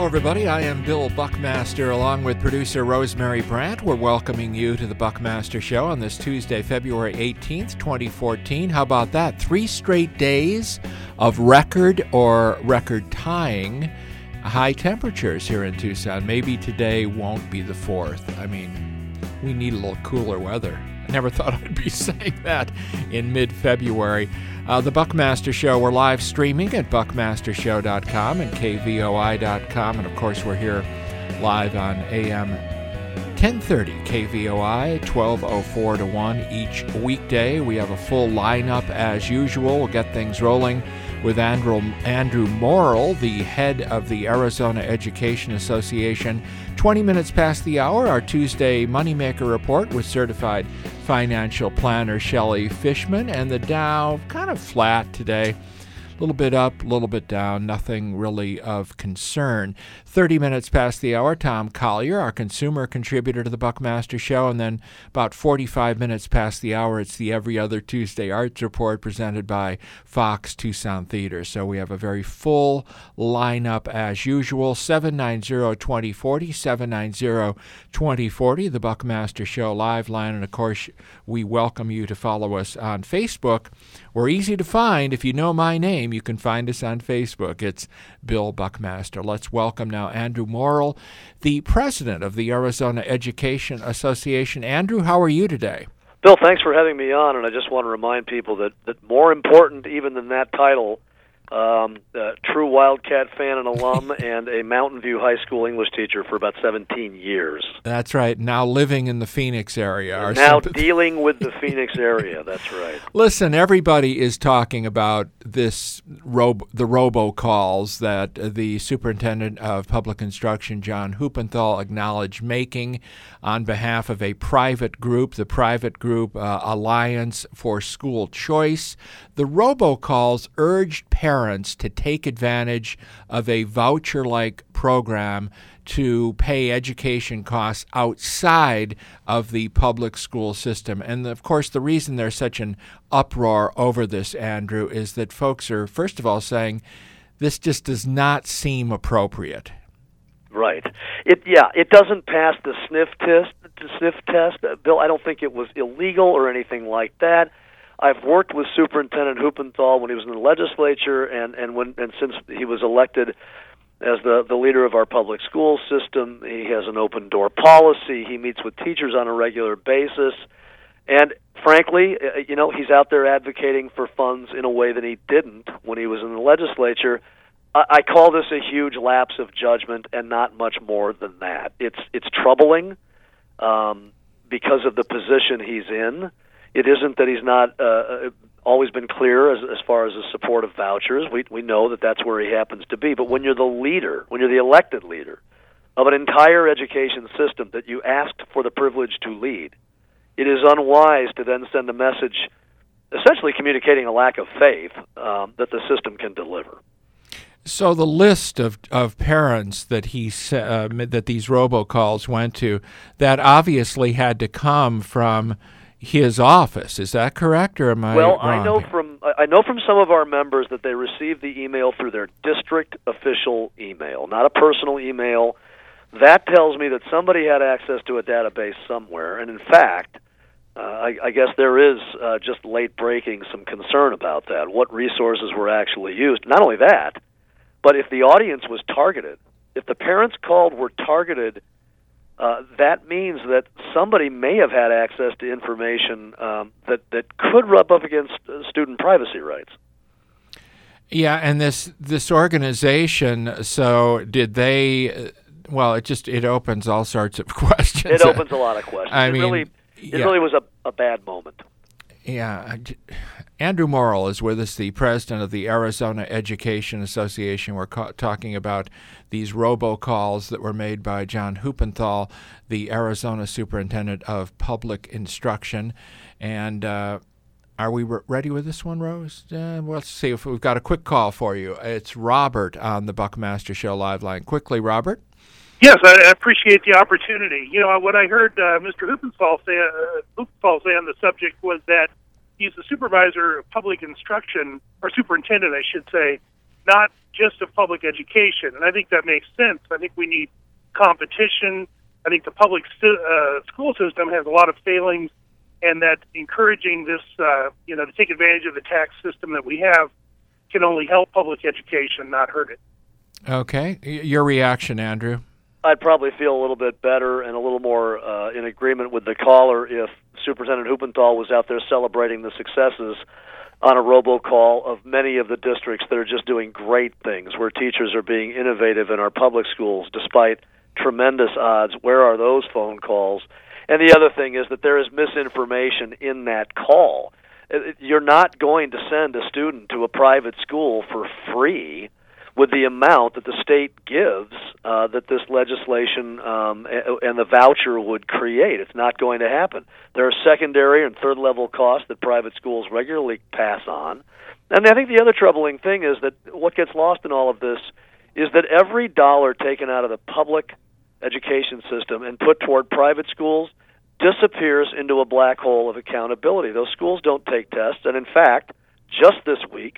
Hello, everybody. I am Bill Buckmaster, along with producer Rosemary Brandt. We're welcoming you to the Buckmaster Show on this Tuesday, February 18th, 2014. How about that? 3 straight days of record or record-tying high temperatures here in Tucson. Maybe today won't be the 4th. I mean, we need a little cooler weather. I never thought I'd be saying that in mid-February. The Buckmaster Show, we're live streaming at buckmastershow.com and kvoi.com. And, of course, we're here live on AM 1030 KVOI, 12:04 to 1 each weekday. We have a full lineup as usual. We'll get things rolling with Andrew Morrill, the head of the Arizona Education Association. 20 minutes past the hour, our Tuesday Moneymaker Report with certified financial planner Shelley Fishman, and the Dow kind of flat today. A little bit up, a little bit down, nothing really of concern. 30 minutes past the hour, Tom Collier, our consumer contributor to the Buckmaster Show, and then about 45 minutes past the hour, it's the Every Other Tuesday Arts Report presented by Fox Tucson Theater. So we have a very full lineup as usual. 790-2040, 790-2040, the Buckmaster Show live line, and of course, we welcome you to follow us on Facebook. We're easy to find. If you know my name, you can find us on Facebook. It's Bill Buckmaster. Let's welcome now Andrew Morrill, the president of the Arizona Education Association. Andrew, how are you today? Bill, thanks for having me on, and I just want to remind people that more important even than that title, true Wildcat fan and alum, and a Mountain View High School English teacher for about 17 years. That's right. Now living in the Phoenix area. Now dealing with the Phoenix area. That's right. Listen, everybody is talking about this the robocalls that the superintendent of public instruction, John Huppenthal, acknowledged making on behalf of a private group, the private group Alliance for School Choice. The robocalls urged parents to take advantage of a voucher-like program to pay education costs outside of the public school system. And, of course, the reason there's such an uproar over this, Andrew, is that folks are, first of all, saying this just does not seem appropriate. Right. It doesn't pass the sniff test. Bill, I don't think it was illegal or anything like that. I've worked with Superintendent Huppenthal when he was in the legislature, and since he was elected as the leader of our public school system. He has an open door policy. He meets with teachers on a regular basis, and frankly, he's out there advocating for funds in a way that he didn't when he was in the legislature. I call this a huge lapse of judgment, and not much more than that. It's troubling because of the position he's in. It isn't that he's not always been clear as far as the support of vouchers. We know that that's where he happens to be. But when you're the leader, when you're the elected leader of an entire education system that you asked for the privilege to lead, it is unwise to then send a message essentially communicating a lack of faith that the system can deliver. So the list of parents that that these robocalls went to, that obviously had to come from his office. Is that correct, or am I wrong? I know from some of our members that they received the email through their district official email, not a personal email. That tells me that somebody had access to a database somewhere, and in fact, I guess there is just late breaking some concern about that. What resources were actually used? Not only that, but if the audience was targeted, if the parents called were targeted, that means that somebody may have had access to information that could rub up against student privacy rights. Yeah, and this organization, so did they? Well, it opens all sorts of questions. It opens a lot of questions. It really was a bad moment. Yeah. Andrew Morrill is with us, the president of the Arizona Education Association. We're talking about these robocalls that were made by John Huppenthal, the Arizona Superintendent of Public Instruction. And are we ready with this one, Rose? Let's see if we've got a quick call for you. It's Robert on the Buckmaster Show live line. Quickly, Robert. Yes, I appreciate the opportunity. What I heard Mr. Huppenthal say on the subject was that he's the supervisor of public instruction, or superintendent, I should say, not just of public education, and I think that makes sense. I think we need competition. I think the public school system has a lot of failings, and that encouraging this, to take advantage of the tax system that we have can only help public education, not hurt it. Okay. Your reaction, Andrew? I'd probably feel a little bit better and a little more in agreement with the caller if Superintendent Huppenthal was out there celebrating the successes on a robocall of many of the districts that are just doing great things, where teachers are being innovative in our public schools despite tremendous odds. Where are those phone calls? And the other thing is that there is misinformation in that call. You're not going to send a student to a private school for free with the amount that the state gives that this legislation and the voucher would create. It's not going to happen. There are secondary and third-level costs that private schools regularly pass on. And I think the other troubling thing is that what gets lost in all of this is that every dollar taken out of the public education system and put toward private schools disappears into a black hole of accountability. Those schools don't take tests, and in fact, just this week,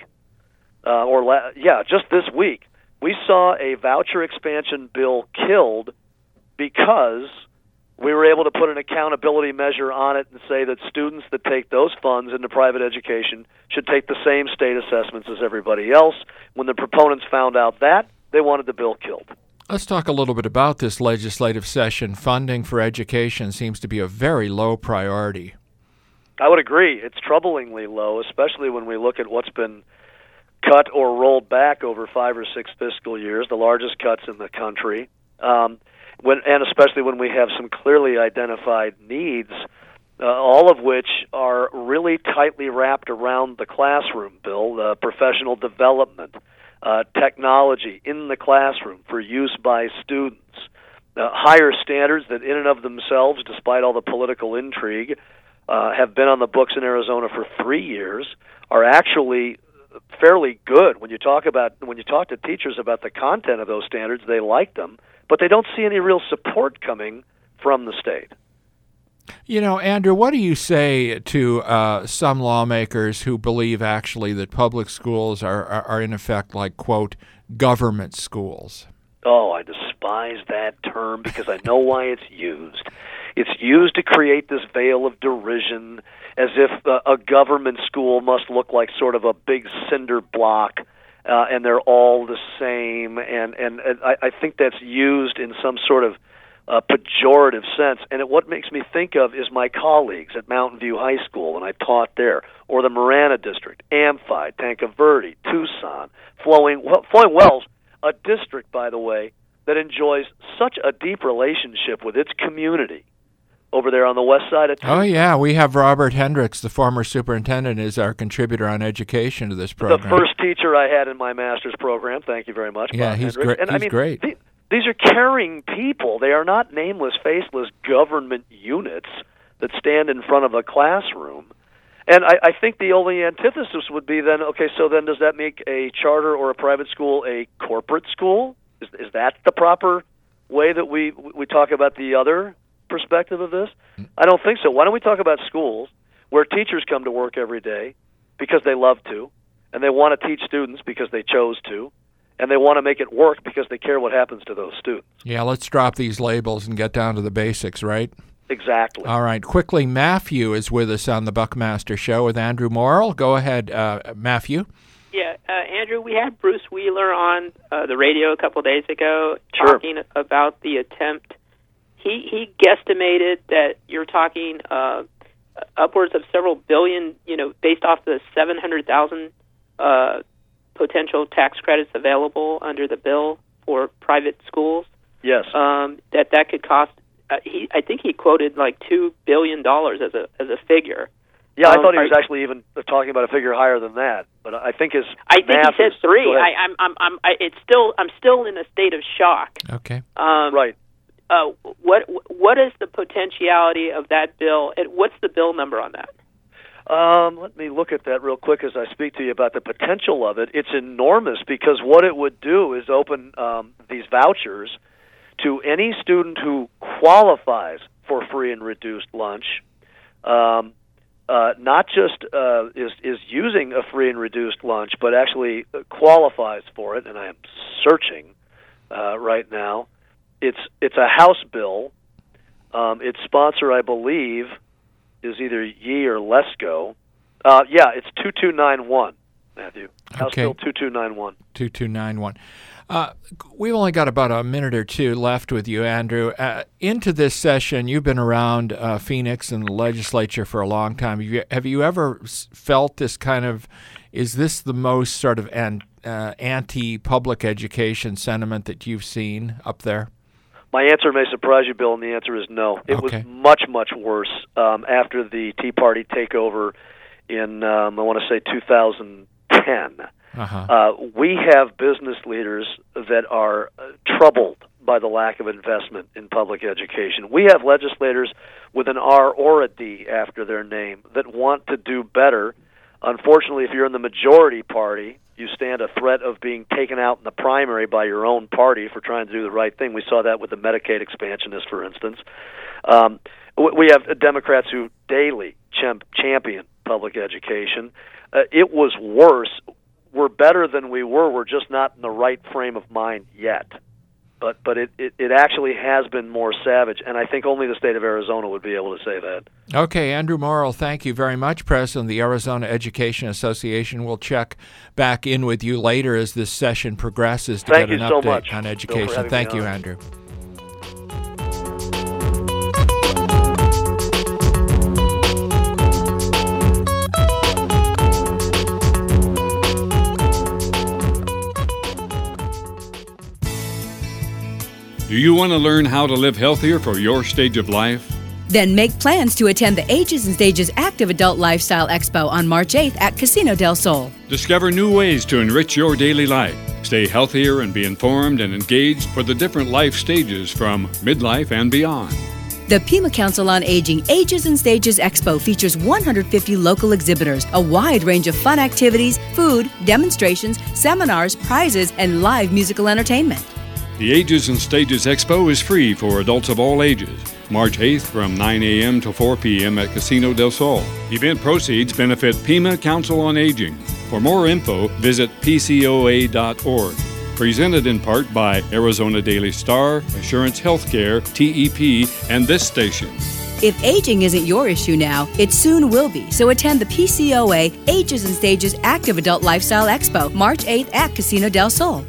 just this week, we saw a voucher expansion bill killed because we were able to put an accountability measure on it and say that students that take those funds into private education should take the same state assessments as everybody else. When the proponents found out that, they wanted the bill killed. Let's talk a little bit about this legislative session. Funding for education seems to be a very low priority. I would agree. It's troublingly low, especially when we look at what's been cut or rolled back over 5 or 6 fiscal years, the largest cuts in the country, and especially when we have some clearly identified needs, all of which are really tightly wrapped around the classroom, Bill, professional development, technology in the classroom for use by students, higher standards that in and of themselves, despite all the political intrigue, have been on the books in Arizona for 3 years, are actually fairly good. When you talk to teachers about the content of those standards, they like them, but they don't see any real support coming from the state. You know, Andrew, what do you say to some lawmakers who believe actually that public schools are in effect like, quote, government schools? Oh, I despise that term because I know why it's used. It's used to create this veil of derision, as if a government school must look like sort of a big cinder block, and they're all the same. And I think that's used in some sort of pejorative sense. And what makes me think of is my colleagues at Mountain View High School when I taught there, or the Marana District, Amphi, Tanque Verde, Tucson, Flowing Wells, a district, by the way, that enjoys such a deep relationship with its community over there on the west side of town. Oh, yeah. We have Robert Hendricks, the former superintendent, is our contributor on education to this program. The first teacher I had in my master's program. Thank you very much. Yeah, Bob he's Hendricks. great. He's great. These are caring people. They are not nameless, faceless government units that stand in front of a classroom. And I think the only antithesis would be then, okay, so then does that make a charter or a private school a corporate school? Is that the proper way that we talk about the other perspective of this? I don't think so. Why don't we talk about schools where teachers come to work every day because they love to, and they want to teach students because they chose to, and they want to make it work because they care what happens to those students. Yeah, let's drop these labels and get down to the basics, right? Exactly. All right. Quickly, Matthew is with us on the Buckmaster Show with Andrew Morrill. Go ahead, Matthew. Yeah, Andrew, we had Bruce Wheeler on the radio a couple days ago talking about the attempt. He guesstimated that you're talking upwards of several billion, based off the 700,000 potential tax credits available under the bill for private schools. Yes. That could cost. I think he quoted like $2 billion as a figure. Yeah, I thought he was actually even talking about a figure higher than that. But I think he said 3. I'm still in a state of shock. Okay. Right. What is the potentiality of that bill? And what's the bill number on that? Let me look at that real quick as I speak to you about the potential of it. It's enormous because what it would do is open these vouchers to any student who qualifies for free and reduced lunch, not just is using a free and reduced lunch, but actually qualifies for it, and I am searching right now. It's a House bill. Its sponsor, I believe, is either Yee or Lesko. It's 2291, Matthew. House Bill 2291. 2291. We've only got about a minute or two left with you, Andrew. Into this session, you've been around Phoenix and the legislature for a long time. Have you ever felt this kind of, is this the most sort of anti-public education sentiment that you've seen up there? My answer may surprise you, Bill, and the answer is no. It was much, much worse after the Tea Party takeover in, I want to say, 2010. We have business leaders that are troubled by the lack of investment in public education. We have legislators with an R or a D after their name that want to do better. Unfortunately, if you're in the majority party, you stand a threat of being taken out in the primary by your own party for trying to do the right thing. We saw that with the Medicaid expansionists, for instance. We have Democrats who daily champion public education. It was worse. We're better than we were. We're just not in the right frame of mind yet. But it actually has been more savage, and I think only the state of Arizona would be able to say that. Okay, Andrew Morrill, thank you very much, President of the Arizona Education Association. We'll check back in with you later as this session progresses to get an update on education. Thank you, Andrew. Do you want to learn how to live healthier for your stage of life? Then make plans to attend the Ages and Stages Active Adult Lifestyle Expo on March 8th at Casino del Sol. Discover new ways to enrich your daily life. Stay healthier and be informed and engaged for the different life stages from midlife and beyond. The Pima Council on Aging Ages and Stages Expo features 150 local exhibitors, a wide range of fun activities, food, demonstrations, seminars, prizes, and live musical entertainment. The Ages and Stages Expo is free for adults of all ages. March 8th from 9 a.m. to 4 p.m. at Casino del Sol. Event proceeds benefit Pima Council on Aging. For more info, visit pcoa.org. Presented in part by Arizona Daily Star, Assurance Healthcare, TEP, and this station. If aging isn't your issue now, it soon will be. So attend the PCOA Ages and Stages Active Adult Lifestyle Expo, March 8th at Casino del Sol.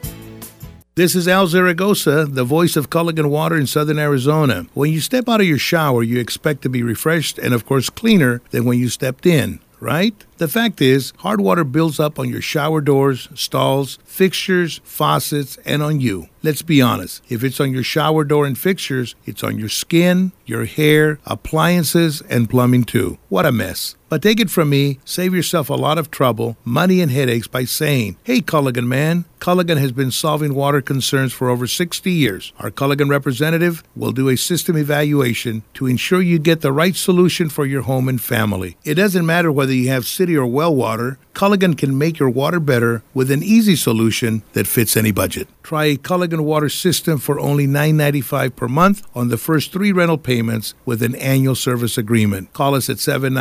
This is Al Zaragoza, the voice of Culligan Water in Southern Arizona. When you step out of your shower, you expect to be refreshed and, of course, cleaner than when you stepped in, right? The fact is, hard water builds up on your shower doors, stalls, fixtures, faucets, and on you. Let's be honest. If it's on your shower door and fixtures, it's on your skin, your hair, appliances, and plumbing too. What a mess. But take it from me, save yourself a lot of trouble, money, and headaches by saying, "Hey, Culligan man." Culligan has been solving water concerns for over 60 years. Our Culligan representative will do a system evaluation to ensure you get the right solution for your home and family. It doesn't matter whether you have city or well water, Culligan can make your water better with an easy solution that fits any budget. Try a Culligan water system for only $9.95 per month on the first 3 rental payments with an annual service agreement. Call us at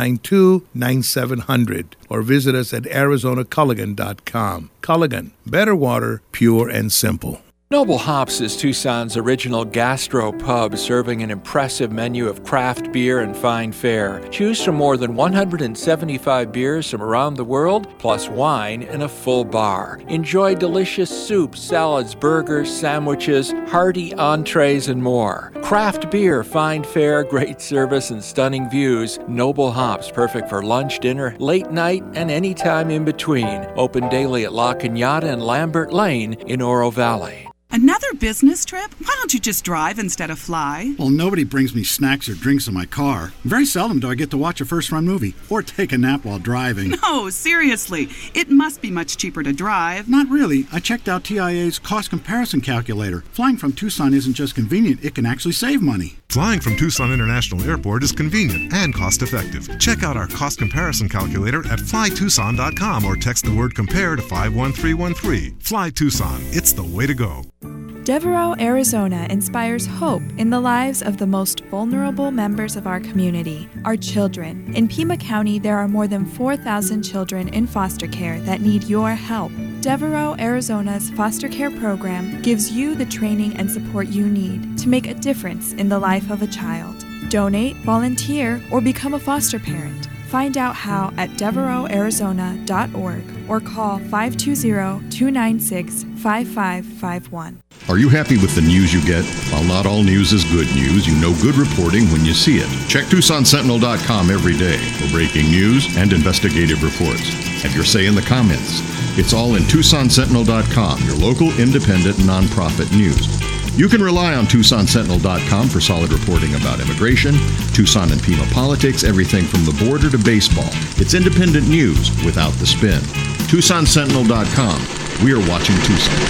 792-9700 or visit us at arizonaculligan.com. Culligan, better water, pure and simple. Noble Hops is Tucson's original gastro pub, serving an impressive menu of craft beer and fine fare. Choose from more than 175 beers from around the world, plus wine and a full bar. Enjoy delicious soups, salads, burgers, sandwiches, hearty entrees, and more. Craft beer, fine fare, great service, and stunning views. Noble Hops, perfect for lunch, dinner, late night, and any time in between. Open daily at La Cañada and Lambert Lane in Oro Valley. Another business trip? Why don't you just drive instead of fly? Well, nobody brings me snacks or drinks in my car. Very seldom do I get to watch a first-run movie or take a nap while driving. No, seriously. It must be much cheaper to drive. Not really. I checked out TIA's cost comparison calculator. Flying from Tucson isn't just convenient, it can actually save money. Flying from Tucson International Airport is convenient and cost-effective. Check out our cost comparison calculator at flytucson.com or text the word COMPARE to 51313. Fly Tucson. It's the way to go. Devereaux, Arizona inspires hope in the lives of the most vulnerable members of our community, our children. In Pima County, there are more than 4,000 children in foster care that need your help. Devereaux, Arizona's foster care program gives you the training and support you need to make a difference in the life of a child. Donate, volunteer, or become a foster parent. Find out how at DevereauxArizona.org or call 520-296-5551. Are you happy with the news you get? While not all news is good news, you know good reporting when you see it. Check TucsonSentinel.com every day for breaking news and investigative reports. Have your say in the comments. It's all in TucsonSentinel.com, your local independent nonprofit news. You can rely on TucsonSentinel.com for solid reporting about immigration, Tucson and Pima politics, everything from the border to baseball. It's independent news without the spin. TucsonSentinel.com. We are watching Tucson.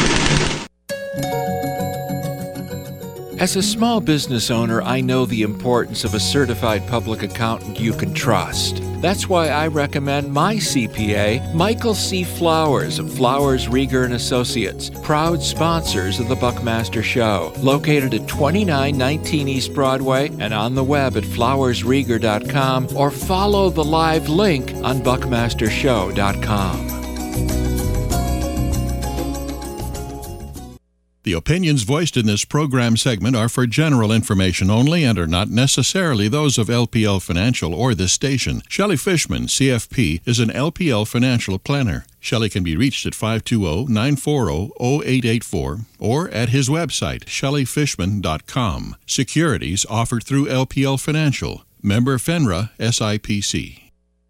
As a small business owner, I know the importance of a certified public accountant you can trust. That's why I recommend my CPA, Michael C. Flowers of Flowers, Rieger & Associates, proud sponsors of the Buckmaster Show, located at 2919 East Broadway and on the web at flowersrieger.com, or follow the live link on buckmastershow.com. The opinions voiced in this program segment are for general information only and are not necessarily those of LPL Financial or this station. Shelley Fishman, CFP, is an LPL financial planner. Shelley can be reached at 520-940-0884 or at his website, shelleyfishman.com. Securities offered through LPL Financial. Member FINRA, SIPC.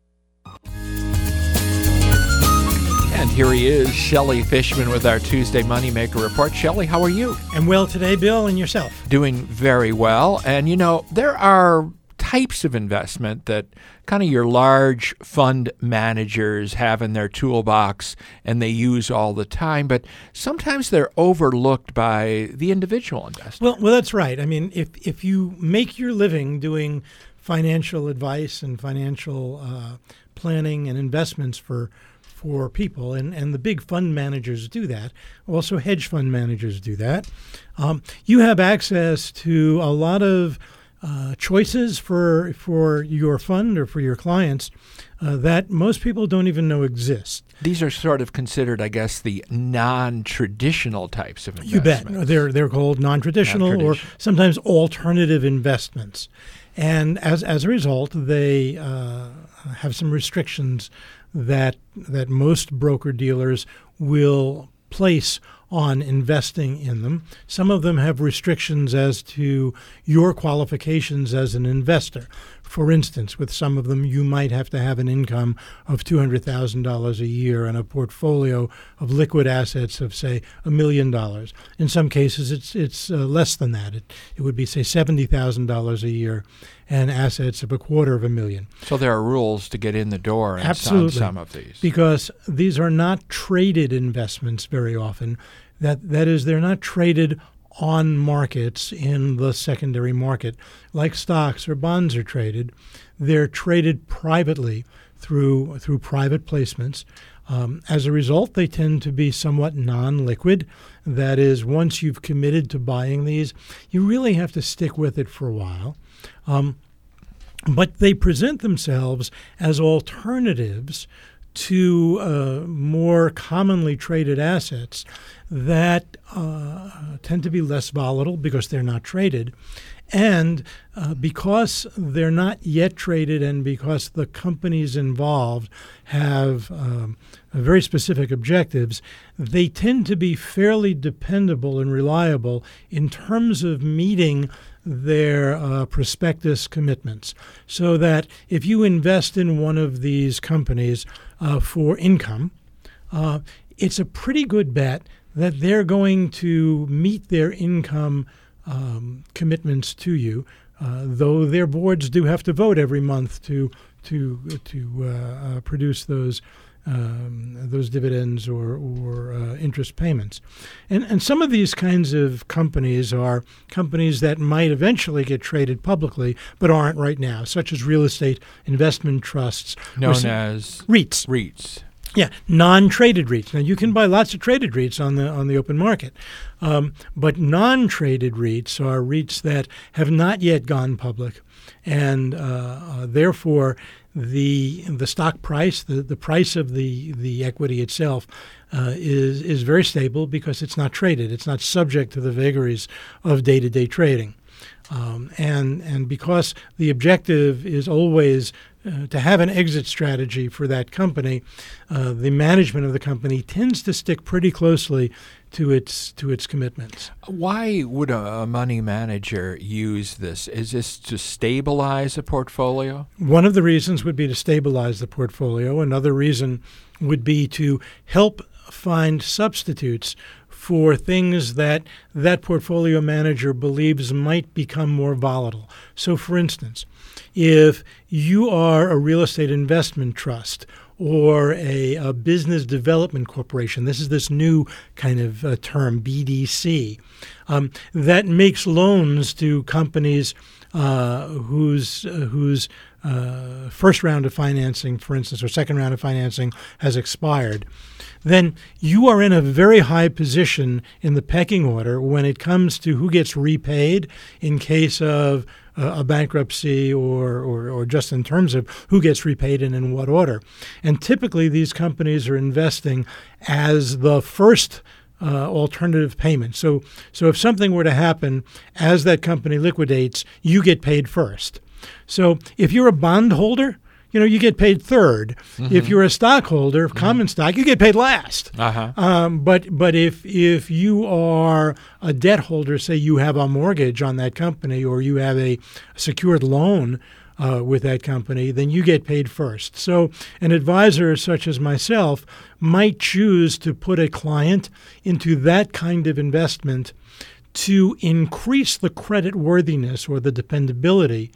And here he is, Shelley Fishman, with our Tuesday Moneymaker Report. Shelley, how are you? I'm well today, Bill, and yourself? Doing very well. And, you know, there are types of investment that kind of your large fund managers have in their toolbox and they use all the time, but sometimes they're overlooked by the individual investor. Well, that's right. I mean, if you make your living doing financial advice and financial planning and investments for people, and the big fund managers do that. Also, hedge fund managers do that. You have access to a lot of choices for your fund or for your clients that most people don't even know exist. These are sort of considered, I guess, the non-traditional types of investments. You bet. They're called non-traditional or sometimes alternative investments. And as a result, they have some restrictions that most broker-dealers will place on investing in them. Some of them have restrictions as to your qualifications as an investor. For instance, with some of them, you might have to have an income of $200,000 a year and a portfolio of liquid assets of, say, $1 million. In some cases, it's less than that. It would be, say, $70,000 a year and assets of $250,000. So there are rules to get in the door on some of these. Because these are not traded investments very often. That is, they're not traded on markets in the secondary market like stocks or bonds are traded. They're traded privately through private placements. As a result, they tend to be somewhat non-liquid. That is, once you've committed to buying these, you really have to stick with it for a while. But they present themselves as alternatives to more commonly traded assets that tend to be less volatile because they're not traded. And because they're not yet traded and because the companies involved have very specific objectives, they tend to be fairly dependable and reliable in terms of meeting their prospectus commitments. So that if you invest in one of these companies for income, it's a pretty good bet that they're going to meet their income commitments to you, though their boards do have to vote every month to produce those dividends or interest payments. And some of these kinds of companies are companies that might eventually get traded publicly but aren't right now, such as real estate investment trusts. Known as REITs. REITs. Yeah, non-traded REITs. Now, you can buy lots of traded REITs on the open market, but non-traded REITs are REITs that have not yet gone public, and therefore the stock price, the price of the equity itself, is very stable because it's not traded. It's not subject to the vagaries of day-to-day trading, and because the objective is always to have an exit strategy for that company, the management of the company tends to stick pretty closely to its commitments. Why would a money manager use this? Is this to stabilize a portfolio? One of the reasons would be to stabilize the portfolio. Another reason would be to help find substitutes for things that portfolio manager believes might become more volatile. So, for instance, if you are a real estate investment trust or a business development corporation, this is this new kind of term, BDC, that makes loans to companies whose first round of financing, for instance, or second round of financing has expired, then you are in a very high position in the pecking order when it comes to who gets repaid in case of a bankruptcy or just in terms of who gets repaid and in what order. And typically these companies are investing as the first alternative payment. So if something were to happen as that company liquidates, you get paid first. So if you're a bondholder, you get paid third. Mm-hmm. If you're a stockholder of common stock, you get paid last. Uh-huh. But if you are a debt holder, say you have a mortgage on that company or you have a secured loan with that company, then you get paid first. So an advisor such as myself might choose to put a client into that kind of investment to increase the credit worthiness or the dependability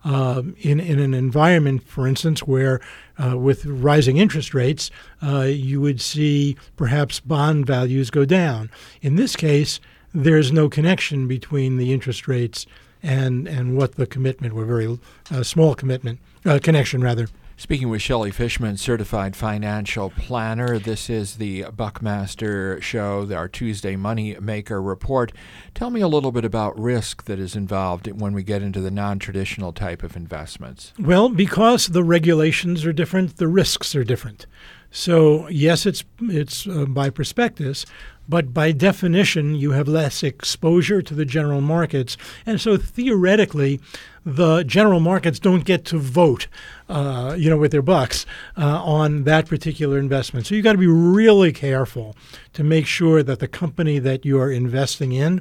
in an environment, for instance, where with rising interest rates, you would see perhaps bond values go down. In this case, there's no connection between the interest rates and what the commitment, or very small connection rather. Speaking with Shelley Fishman, certified financial planner. This is the Buckmaster Show, our Tuesday Money Maker Report. Tell me a little bit about risk that is involved when we get into the non-traditional type of investments. Well, because the regulations are different, the risks are different. So yes, it's by prospectus, but by definition, you have less exposure to the general markets. And so theoretically, the general markets don't get to vote, with their bucks on that particular investment. So you've got to be really careful to make sure that the company that you are investing in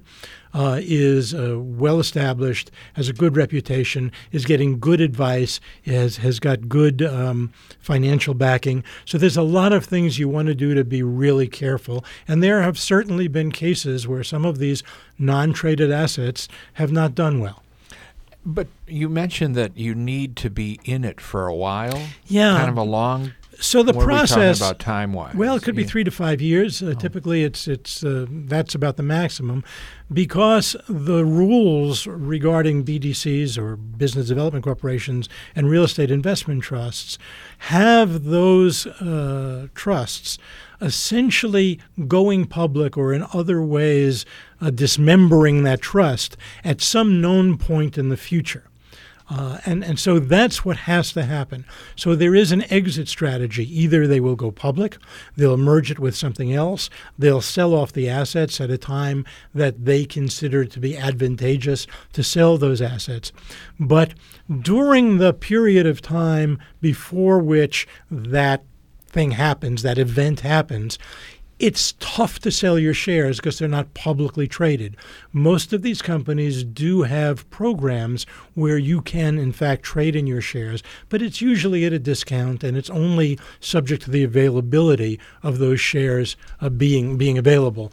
is well established, has a good reputation, is getting good advice, has got good financial backing. So there's a lot of things you want to do to be really careful. And there have certainly been cases where some of these non-traded assets have not done well. But you mentioned that you need to be in it for a while. Yeah. Kind of a long. So the what process. Are we talking about time-wise? Well, it could be 3 to 5 years. Typically, it's that's about the maximum, because the rules regarding BDCs or business development corporations and real estate investment trusts have those trusts essentially going public or in other ways dismembering that trust at some known point in the future. And so that's what has to happen. So there is an exit strategy. Either they will go public, they'll merge it with something else, they'll sell off the assets at a time that they consider to be advantageous to sell those assets. But during the period of time before which that thing happens, that event happens, it's tough to sell your shares because they're not publicly traded. Most of these companies do have programs where you can, in fact, trade in your shares, but it's usually at a discount, and it's only subject to the availability of those shares being available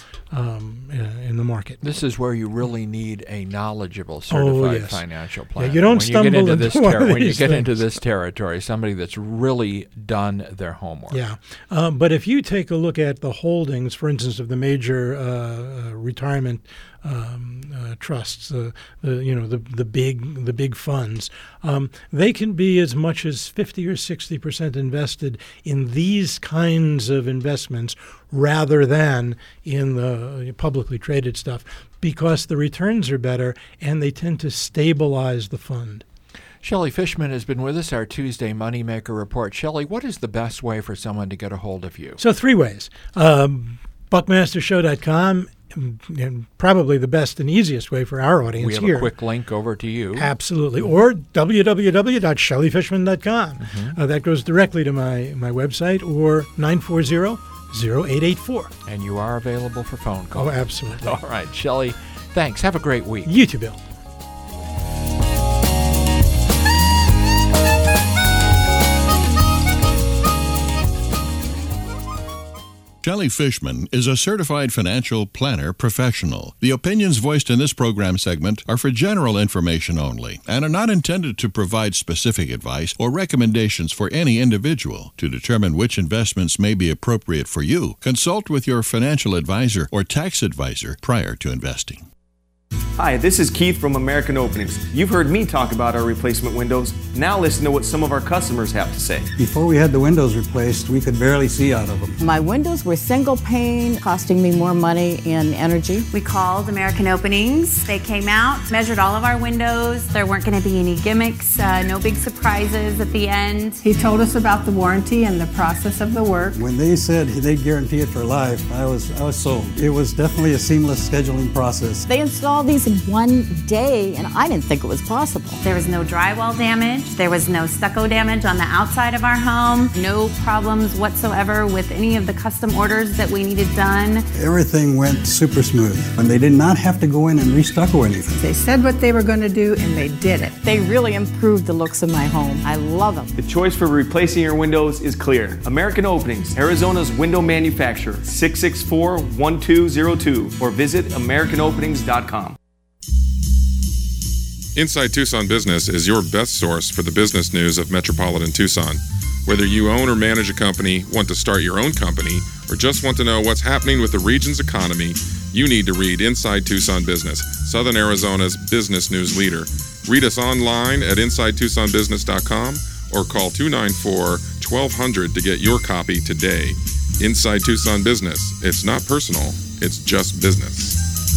in the market. This is where you really need a knowledgeable, certified financial planner. Yeah, you don't stumble into this when you get into this territory, somebody that's really done their homework. Yeah, but if you take a look at the whole holdings, for instance, of the major retirement trusts, the big funds, they can be as much as 50 or 60% invested in these kinds of investments rather than in the publicly traded stuff, because the returns are better and they tend to stabilize the fund. Shelley Fishman has been with us, our Tuesday Moneymaker Report. Shelley, what is the best way for someone to get a hold of you? So 3 ways. Buckmastershow.com, and probably the best and easiest way for our audience here. We have a quick link over to you. Absolutely. Or www.shelleyfishman.com. Mm-hmm. That goes directly to my website, or 940-0884. And you are available for phone calls. Oh, absolutely. All right, Shelley, thanks. Have a great week. You too, Bill. Shelley Fishman is a certified financial planner professional. The opinions voiced in this program segment are for general information only and are not intended to provide specific advice or recommendations for any individual. To determine which investments may be appropriate for you, consult with your financial advisor or tax advisor prior to investing. Hi, this is Keith from American Openings. You've heard me talk about our replacement windows. Now listen to what some of our customers have to say. Before we had the windows replaced, we could barely see out of them. My windows were single pane, costing me more money in energy. We called American Openings. They came out, measured all of our windows. There weren't going to be any gimmicks, no big surprises at the end. He told us about the warranty and the process of the work. When they said they'd guarantee it for life, I was sold. It was definitely a seamless scheduling process. They installed these in one day, and I didn't think it was possible. There was no drywall damage. There was no stucco damage on the outside of our home. No problems whatsoever with any of the custom orders that we needed done. Everything went super smooth, and they did not have to go in and restucco anything. They said what they were going to do, and they did it. They really improved the looks of my home. I love them. The choice for replacing your windows is clear. American Openings, Arizona's window manufacturer, 664-1202, or visit AmericanOpenings.com. Inside Tucson Business is your best source for the business news of Metropolitan Tucson. Whether you own or manage a company, want to start your own company, or just want to know what's happening with the region's economy, you need to read Inside Tucson Business, Southern Arizona's business news leader. Read us online at InsideTucsonBusiness.com or call 294-1200 to get your copy today. Inside Tucson Business. It's not personal, it's just business.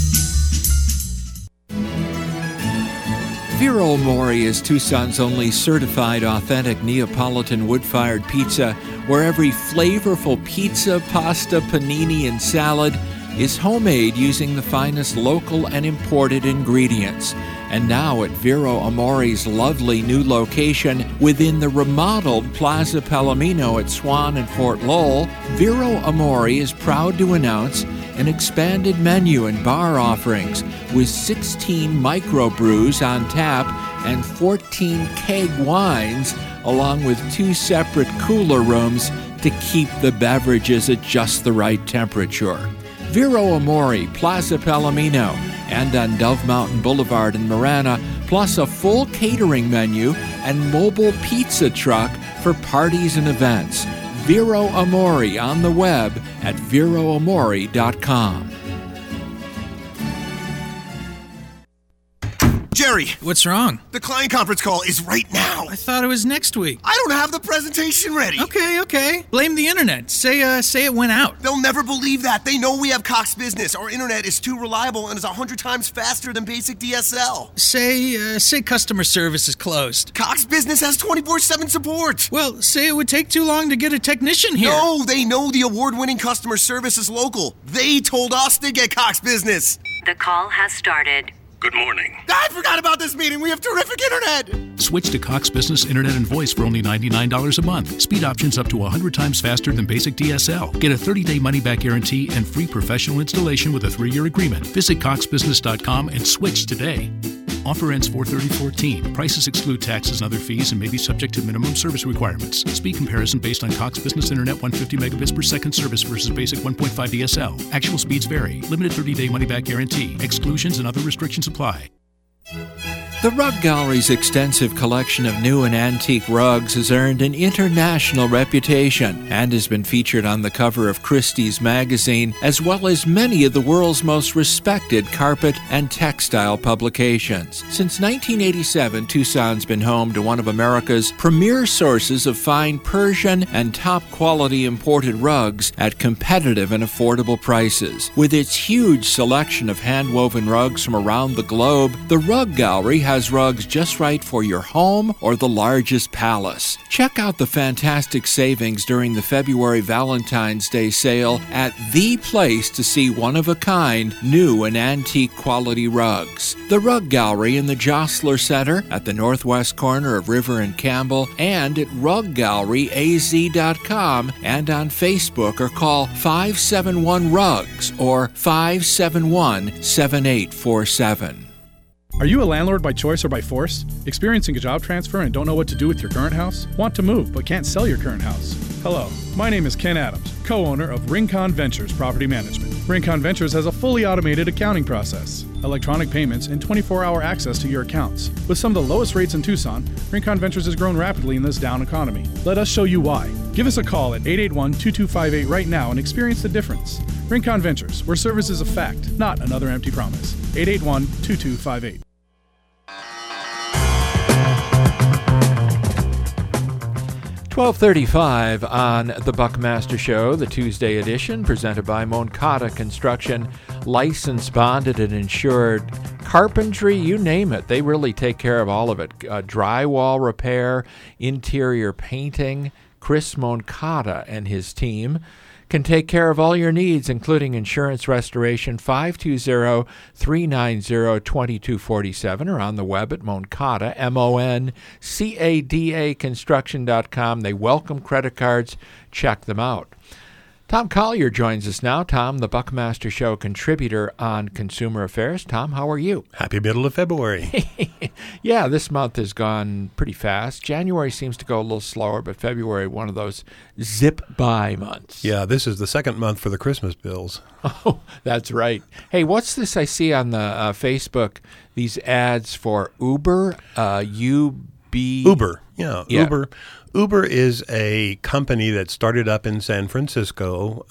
Vero Amore is Tucson's only certified authentic Neapolitan wood-fired pizza, where every flavorful pizza, pasta, panini, and salad is homemade using the finest local and imported ingredients. And now at Vero Amore's lovely new location within the remodeled Plaza Palomino at Swan and Fort Lowell, Vero Amore is proud to announce an expanded menu and bar offerings with 16 microbrews on tap and 14 keg wines, along with 2 separate cooler rooms to keep the beverages at just the right temperature. Vero Amore, Plaza Palomino, and on Dove Mountain Boulevard in Marana, plus a full catering menu and mobile pizza truck for parties and events. Vero Amore on the web at veroamore.com. Jerry! What's wrong? The client conference call is right now. I thought it was next week. I don't have the presentation ready. Okay. Blame the internet. Say it went out. They'll never believe that. They know we have Cox Business. Our internet is too reliable and is 100 times faster than basic DSL. Say customer service is closed. Cox Business has 24/7 support. Well, say it would take too long to get a technician here. No, they know the award-winning customer service is local. They told us to get Cox Business. The call has started. Good morning. I forgot about this meeting. We have terrific internet. Switch to Cox Business Internet and Voice for only $99 a month. Speed options up to 100 times faster than basic DSL. Get a 30-day money-back guarantee and free professional installation with a 3-year agreement. Visit CoxBusiness.com and switch today. Offer ends 4/30/14. Prices exclude taxes and other fees and may be subject to minimum service requirements. Speed comparison based on Cox Business Internet 150 megabits per second service versus basic 1.5 DSL. Actual speeds vary. Limited 30-day money-back guarantee. Exclusions and other restrictions apply. The Rug Gallery's extensive collection of new and antique rugs has earned an international reputation and has been featured on the cover of Christie's magazine, as well as many of the world's most respected carpet and textile publications. Since 1987, Tucson's been home to one of America's premier sources of fine Persian and top-quality imported rugs at competitive and affordable prices. With its huge selection of hand-woven rugs from around the globe, the Rug Gallery has rugs just right for your home or the largest palace. Check out the fantastic savings during the February Valentine's Day sale at The Place to see one-of-a-kind, new and antique quality rugs. The Rug Gallery in the Jostler Center at the northwest corner of River and Campbell, and at ruggalleryaz.com and on Facebook, or call 571-RUGS or 571-7847. Are you a landlord by choice or by force? Experiencing a job transfer and don't know what to do with your current house? Want to move but can't sell your current house? Hello, my name is Ken Adams, co-owner of Rincon Ventures Property Management. Rincon Ventures has a fully automated accounting process, electronic payments, and 24-hour access to your accounts. With some of the lowest rates in Tucson, Rincon Ventures has grown rapidly in this down economy. Let us show you why. Give us a call at 881-2258 right now and experience the difference. Rincon Ventures, where service is a fact, not another empty promise. 881-2258. $12:35 on the Buckmaster Show, the Tuesday edition, presented by Moncada Construction. Licensed, bonded, and insured. Carpentry, you name it. They really take care of all of it. Drywall repair, interior painting. Chris Moncada and his team can take care of all your needs, including insurance restoration. 520-390-2247, or on the web at Moncada, MONCADA construction.com. They welcome credit cards. Check them out. Tom Collier joins us now. Tom, the Buckmaster Show contributor on Consumer Affairs. Tom, how are you? Happy middle of February. Yeah, this month has gone pretty fast. January seems to go a little slower, but February, one of those zip-by months. Yeah, this is the second month for the Christmas bills. Oh, that's right. Hey, what's this I see on the Facebook, these ads for Uber? Uber, yeah. Uber is a company that started up in San Francisco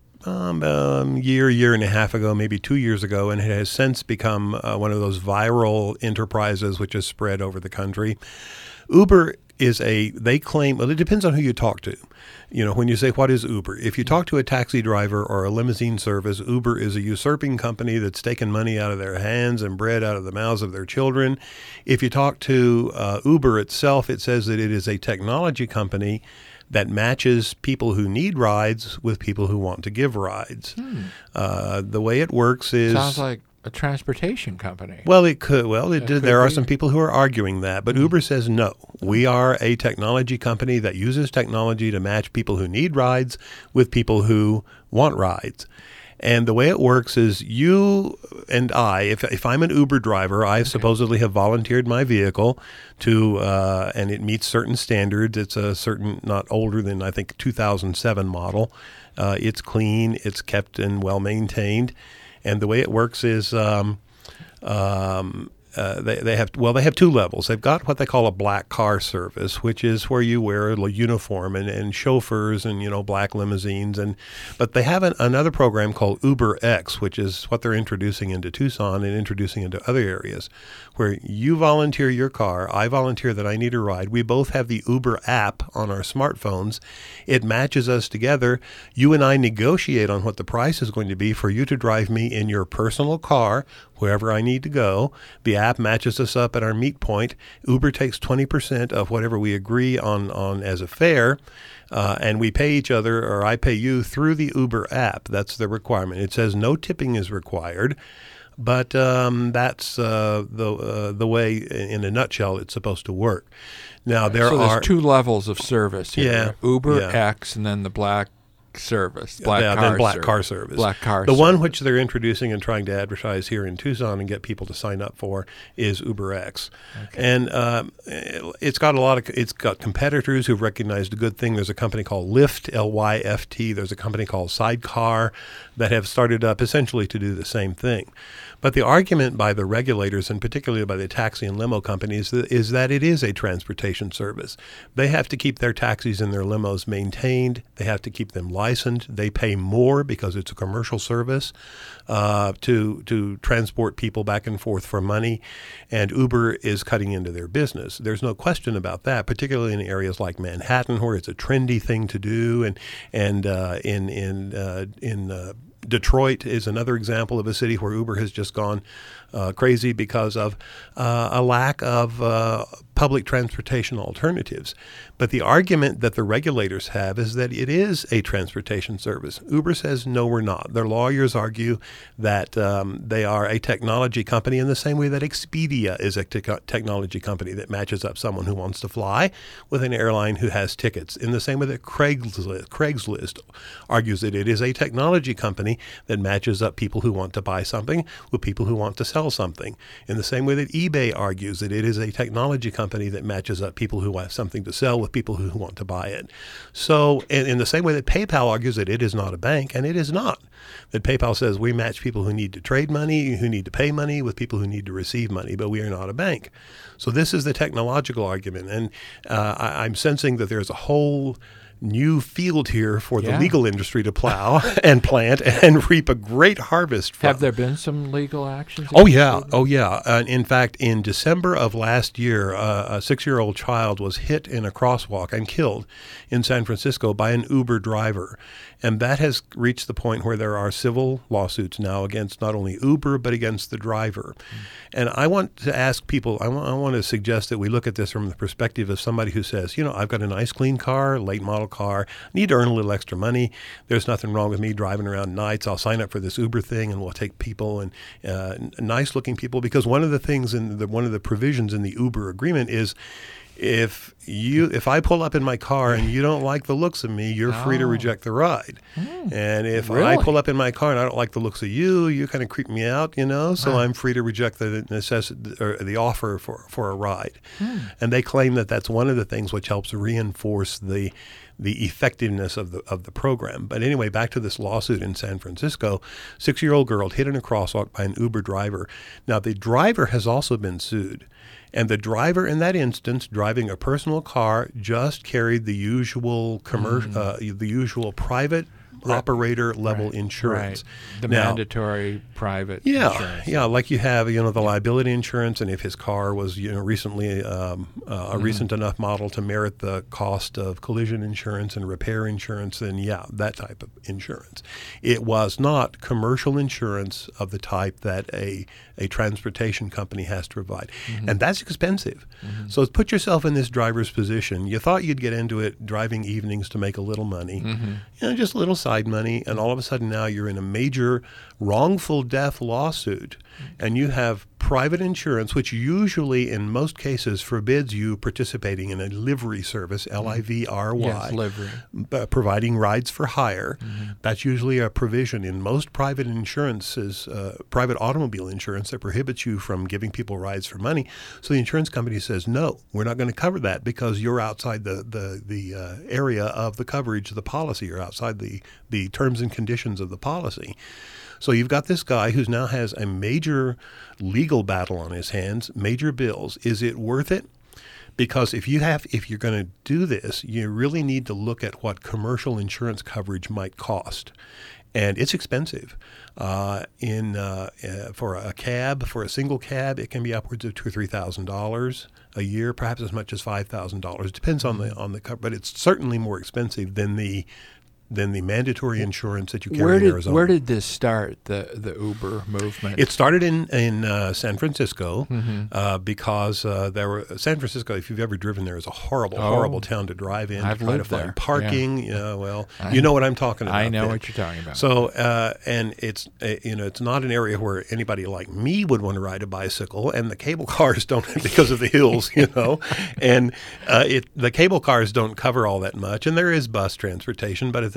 year and a half ago, maybe 2 years ago, and it has since become one of those viral enterprises which has spread over the country. Uber is they claim, well, it depends on who you talk to. You know, when you say, what is Uber? If you talk to a taxi driver or a limousine service, Uber is a usurping company that's taken money out of their hands and bread out of the mouths of their children. If you talk to Uber itself, it says that it is a technology company that matches people who need rides with people who want to give rides. The way it works is... Sounds like a transportation company. Well, it could. Well, it did. There are some people who are arguing that, but Uber says no. We are a technology company that uses technology to match people who need rides with people who want rides. And the way it works is you and I, if I'm an Uber driver, I supposedly have volunteered my vehicle to, and it meets certain standards. It's a certain, not older than, I think, 2007 model. It's clean, it's kept and well maintained. And the way it works is they have two levels. They've got what they call a black car service, which is where you wear a uniform and chauffeurs and, you know, black limousines. But they have another program called Uber X, which is what they're introducing into Tucson and introducing into other areas, where you volunteer your car. I volunteer that I need a ride. We both have the Uber app on our smartphones. It matches us together. You and I negotiate on what the price is going to be for you to drive me in your personal car wherever I need to go. The app matches us up at our meet point. Uber takes 20% of whatever we agree on as a fare, and we pay each other, or I pay you through the Uber app. That's the requirement. It says no tipping is required, but that's the way, in a nutshell, it's supposed to work. Now, there's two levels of service here. Yeah, Uber X and then the black service, Black car service. The one which they're introducing and trying to advertise here in Tucson and get people to sign up for is UberX. Okay. And it's got competitors who've recognized a good thing. There's a company called Lyft, Lyft. There's a company called Sidecar that have started up essentially to do the same thing. But the argument by the regulators, and particularly by the taxi and limo companies, is that it is a transportation service. They have to keep their taxis and their limos maintained. They have to keep them licensed. They pay more because it's a commercial service to transport people back and forth for money. And Uber is cutting into their business. There's no question about that, particularly in areas like Manhattan, where it's a trendy thing to do, and in Detroit is another example of a city where Uber has just gone crazy because of a lack of public transportation alternatives. But the argument that the regulators have is that it is a transportation service. Uber says, no, we're not. Their lawyers argue that they are a technology company in the same way that Expedia is a technology company that matches up someone who wants to fly with an airline who has tickets, in the same way that Craigslist argues that it is a technology company that matches up people who want to buy something with people who want to sell something, in the same way that eBay argues that it is a technology company that matches up people who have something to sell with people who want to buy it. So in the same way that PayPal argues that it is not a bank, and it is not. That PayPal says we match people who need to trade money, who need to pay money, with people who need to receive money, but we are not a bank. So this is the technological argument. And I'm sensing that there's a whole new field here for the legal industry to plow and plant and reap a great harvest from. Have there been some legal actions? Oh, yeah. In fact, in December of last year, a 6-year-old child was hit in a crosswalk and killed in San Francisco by an Uber driver. And that has reached the point where there are civil lawsuits now against not only Uber, but against the driver. And I want to ask people, I want to suggest that we look at this from the perspective of somebody who says, I've got a nice clean car, late model car, need to earn a little extra money. There's nothing wrong with me driving around nights. I'll sign up for this Uber thing and we'll take people, and nice looking people, because one of the things one of the provisions in the Uber agreement is, if I pull up in my car and you don't like the looks of me, you're free to reject the ride. And if I pull up in my car and I don't like the looks of you, you kind of creep me out, so I'm free to reject the necessity or the offer for a ride. And they claim that that's one of the things which helps reinforce the effectiveness of the program. But anyway, back to this lawsuit in San Francisco. 6-year-old girl hit in a crosswalk by an Uber driver. Now, the driver has also been sued. And the driver in that instance, driving a personal car, just carried the usual the usual private operator level insurance. Right. The mandatory private insurance. Yeah, like you have, the liability insurance, and if his car was, recently a recent enough model to merit the cost of collision insurance and repair insurance, then that type of insurance. It was not commercial insurance of the type that a transportation company has to provide. And that's expensive. So put yourself in this driver's position. You thought you'd get into it driving evenings to make a little money, just a little side money, and all of a sudden now you're in a major wrongful death lawsuit, and you have private insurance, which usually in most cases forbids you participating in a livery service, LIVRY, livery, providing rides for hire. That's usually a provision in most private insurances, private automobile insurance, that prohibits you from giving people rides for money. So the insurance company says, no, we're not going to cover that because you're outside the area of the coverage of the policy. You're outside the terms and conditions of the policy. So you've got this guy who now has a major legal battle on his hands, major bills. Is it worth it? Because if you're going to do this, you really need to look at what commercial insurance coverage might cost. And it's expensive. For a single cab, it can be upwards of $2,000 or $3,000 a year, perhaps as much as $5,000. It depends on the cover, but it's certainly more expensive than the mandatory insurance that you carry in Arizona. Where did this start, the Uber movement? It started in San Francisco because San Francisco, if you've ever driven there, is a horrible town to drive in. I've to try lived to find there. Parking. Yeah. You know what I'm talking about. I know what you're talking about. So, and it's it's not an area where anybody like me would want to ride a bicycle, and the cable cars don't because of the hills, and the cable cars don't cover all that much, and there is bus transportation, but at the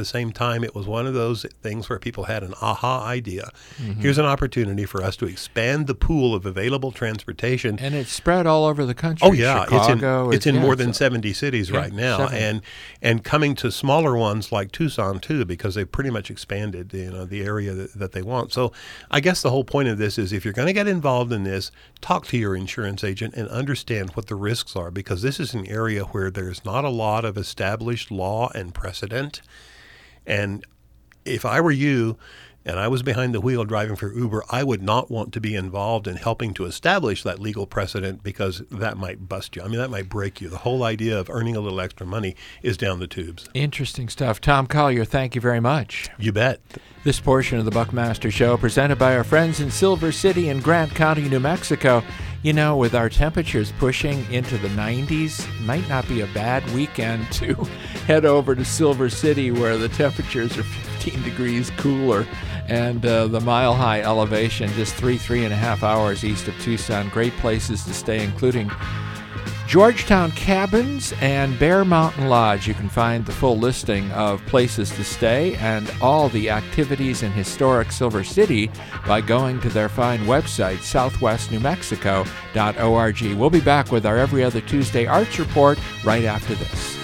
the same time, it was one of those things where people had an aha idea. Here's an opportunity for us to expand the pool of available transportation. And it's spread all over the country. Oh, yeah. Chicago, it's in more than 70 cities right now. 70. And coming to smaller ones like Tucson, too, because they've pretty much expanded the area that they want. So I guess the whole point of this is if you're going to get involved in this, talk to your insurance agent and understand what the risks are, because this is an area where there's not a lot of established law and precedent. And if I were you and I was behind the wheel driving for Uber, I would not want to be involved in helping to establish that legal precedent, because that might bust you. I mean, that might break you. The whole idea of earning a little extra money is down the tubes. Interesting stuff. Tom Collier, thank you very much. You bet. This portion of the Buckmaster Show presented by our friends in Silver City and Grant County, New Mexico. You know, with our temperatures pushing into the 90s, might not be a bad weekend to head over to Silver City, where the temperatures are 15 degrees cooler and the mile-high elevation just 3.5 hours east of Tucson. Great places to stay, including Georgetown Cabins and Bear Mountain Lodge. You can find the full listing of places to stay and all the activities in historic Silver City by going to their fine website, southwestnewmexico.org. We'll be back with our Every Other Tuesday Arts Report right after this.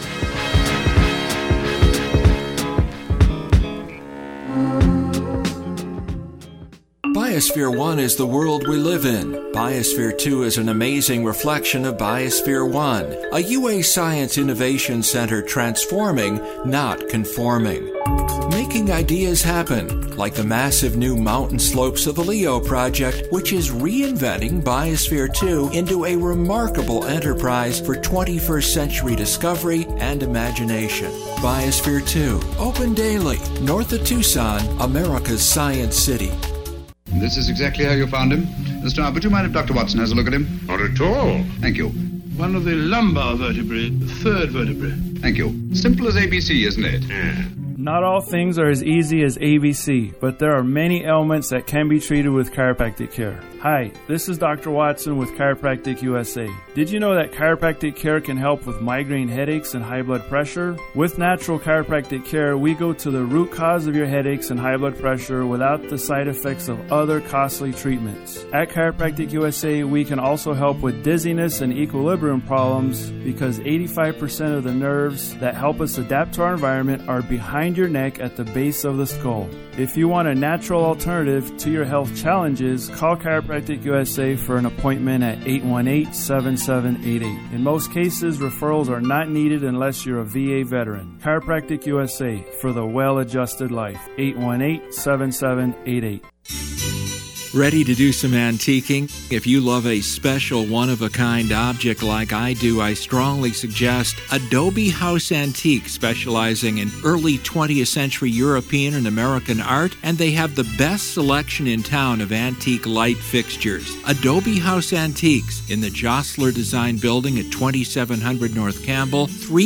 Biosphere 1 is the world we live in. Biosphere 2 is an amazing reflection of Biosphere 1, a UA Science Innovation Center transforming, not conforming. Making ideas happen, like the massive new mountain slopes of the LEO project, which is reinventing Biosphere 2 into a remarkable enterprise for 21st century discovery and imagination. Biosphere 2, open daily, north of Tucson, America's Science City. This is exactly how you found him. Mr. Would you mind if Dr. Watson has a look at him? Not at all. Thank you. One of the lumbar vertebrae, the third vertebrae. Thank you. Simple as ABC, isn't it? Yeah. Not all things are as easy as ABC, but there are many ailments that can be treated with chiropractic care. Hi, this is Dr. Watson with Chiropractic USA. Did you know that chiropractic care can help with migraine headaches and high blood pressure? With natural chiropractic care, we go to the root cause of your headaches and high blood pressure without the side effects of other costly treatments. At Chiropractic USA, we can also help with dizziness and equilibrium problems because 85% of the nerves that help us adapt to our environment are behind your neck at the base of the skull. If you want a natural alternative to your health challenges, call Chiropractic USA for an appointment at 818-7788. In most cases, referrals are not needed unless you're a VA veteran. Chiropractic USA, for the well-adjusted life. 818-7788. Ready to do some antiquing? If you love a special one-of-a-kind object like I do, I strongly suggest Adobe House Antique, specializing in early 20th century European and American art, and they have the best selection in town of antique light fixtures. Adobe House Antiques in the Jostler Design Building at 2700 North Campbell,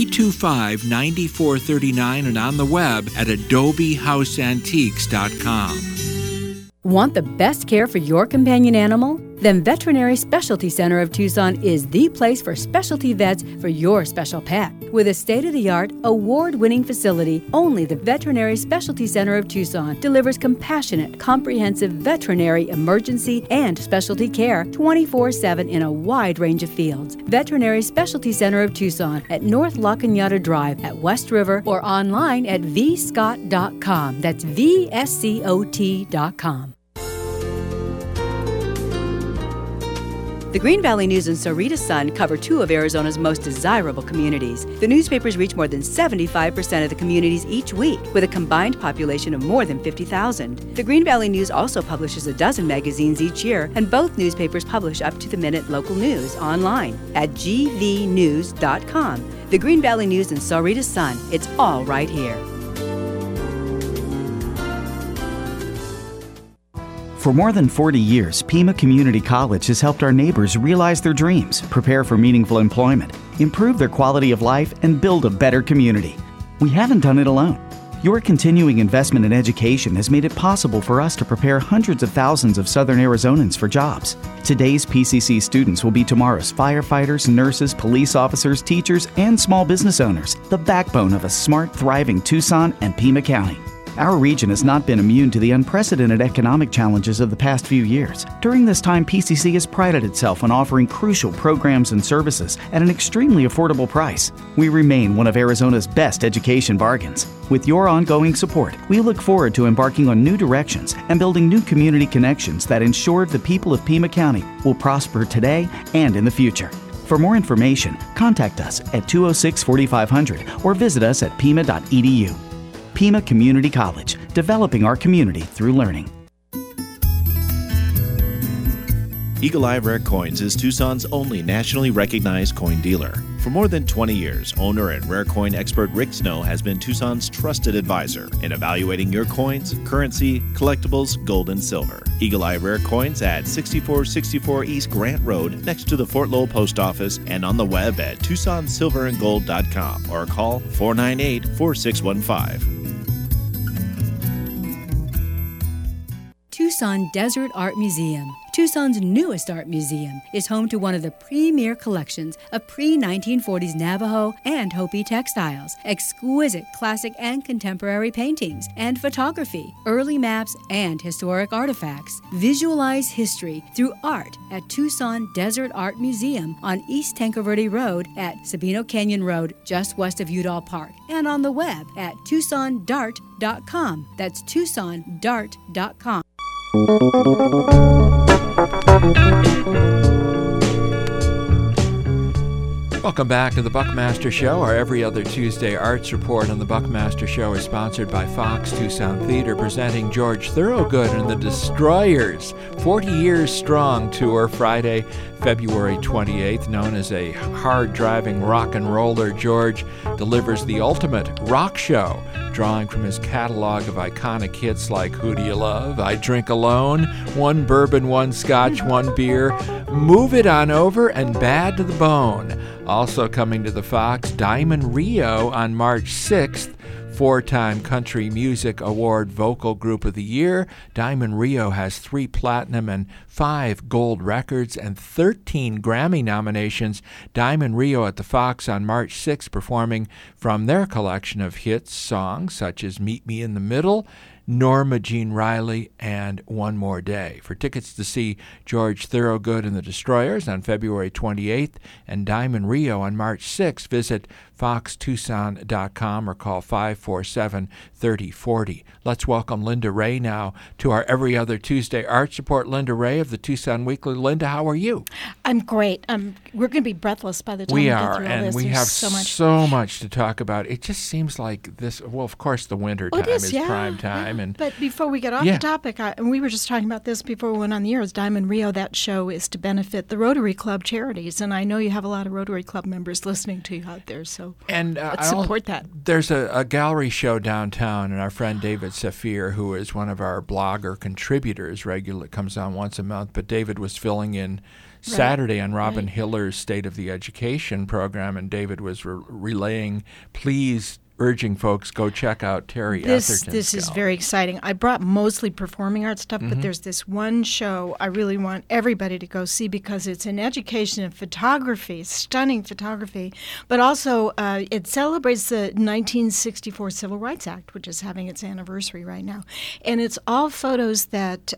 325-9439, and on the web at adobehouseantiques.com. Want the best care for your companion animal? Then Veterinary Specialty Center of Tucson is the place for specialty vets for your special pet. With a state-of-the-art, award-winning facility, only the Veterinary Specialty Center of Tucson delivers compassionate, comprehensive veterinary emergency and specialty care 24/7 in a wide range of fields. Veterinary Specialty Center of Tucson at North La Cañada Drive at West River or online at vscott.com. That's VSCOT.com. The Green Valley News and Sahuarita Sun cover two of Arizona's most desirable communities. The newspapers reach more than 75% of the communities each week, with a combined population of more than 50,000. The Green Valley News also publishes a dozen magazines each year, and both newspapers publish up-to-the-minute local news online at gvnews.com. The Green Valley News and Sahuarita Sun, it's all right here. For more than 40 years, Pima Community College has helped our neighbors realize their dreams, prepare for meaningful employment, improve their quality of life, and build a better community. We haven't done it alone. Your continuing investment in education has made it possible for us to prepare hundreds of thousands of Southern Arizonans for jobs. Today's PCC students will be tomorrow's firefighters, nurses, police officers, teachers, and small business owners, the backbone of a smart, thriving Tucson and Pima County. Our region has not been immune to the unprecedented economic challenges of the past few years. During this time, PCC has prided itself on offering crucial programs and services at an extremely affordable price. We remain one of Arizona's best education bargains. With your ongoing support, we look forward to embarking on new directions and building new community connections that ensure the people of Pima County will prosper today and in the future. For more information, contact us at 206-4500 or visit us at pima.edu. Pima Community College, developing our community through learning. Eagle Eye Rare Coins is Tucson's only nationally recognized coin dealer. For more than 20 years, owner and rare coin expert Rick Snow has been Tucson's trusted advisor in evaluating your coins, currency, collectibles, gold, and silver. Eagle Eye Rare Coins at 6464 East Grant Road next to the Fort Lowell Post Office and on the web at TucsonSilverandGold.com or call 498-4615. Tucson Desert Art Museum. Tucson's newest art museum is home to one of the premier collections of pre-1940s Navajo and Hopi textiles, exquisite classic and contemporary paintings and photography, early maps, and historic artifacts. Visualize history through art at Tucson Desert Art Museum on East Tanque Verde Road at Sabino Canyon Road, just west of Udall Park, and on the web at TucsonDart.com. That's TucsonDart.com. Welcome back to the Buckmaster Show. Our every other Tuesday arts report on the Buckmaster Show is sponsored by Fox Tucson Theater, presenting George Thorogood and the Destroyers, 40 Years Strong tour, Friday, February 28th. Known as a hard-driving rock and roller, George delivers the ultimate rock show, drawing from his catalog of iconic hits like Who Do You Love, I Drink Alone, One Bourbon, One Scotch, One Beer, Move It On Over, and Bad to the Bone. Also coming to the Fox, Diamond Rio on March 6th, four-time Country Music Award Vocal Group of the Year. Diamond Rio has 3 platinum and 5 gold records and 13 Grammy nominations. Diamond Rio at the Fox on March 6th, performing from their collection of hits songs such as Meet Me in the Middle, Norma Jean Riley, and One More Day. For tickets to see George Thorogood and the Destroyers on February 28th and Diamond Rio on March 6th, visit foxtucson.com or call 547-3040. Let's welcome Linda Ray now to our every other Tuesday Arts Report. Linda Ray of the Tucson Weekly. Linda, how are you? I'm great. We're going to be breathless by the time we get are, through all and this. we There's have so much to talk about. It just seems like this. Well, of course, the winter time is prime time, and but before we get off the topic, and we were just talking about this before we went on the air, is Diamond Rio. That show is to benefit the Rotary Club charities, and I know you have a lot of Rotary Club members listening to you out there, so let's support that. There's a gallery show downtown, and our friend David Safir, who is one of our blogger contributors, regularly comes on once a month, but David was filling in Saturday on Robin Hiller's State of the Education program, and David was relaying, please, urging folks go check out Terry Etherton's This is very exciting. I brought mostly performing arts stuff, but there's this one show I really want everybody to go see because it's an education in photography, stunning photography, but also it celebrates the 1964 Civil Rights Act, which is having its anniversary right now. And it's all photos that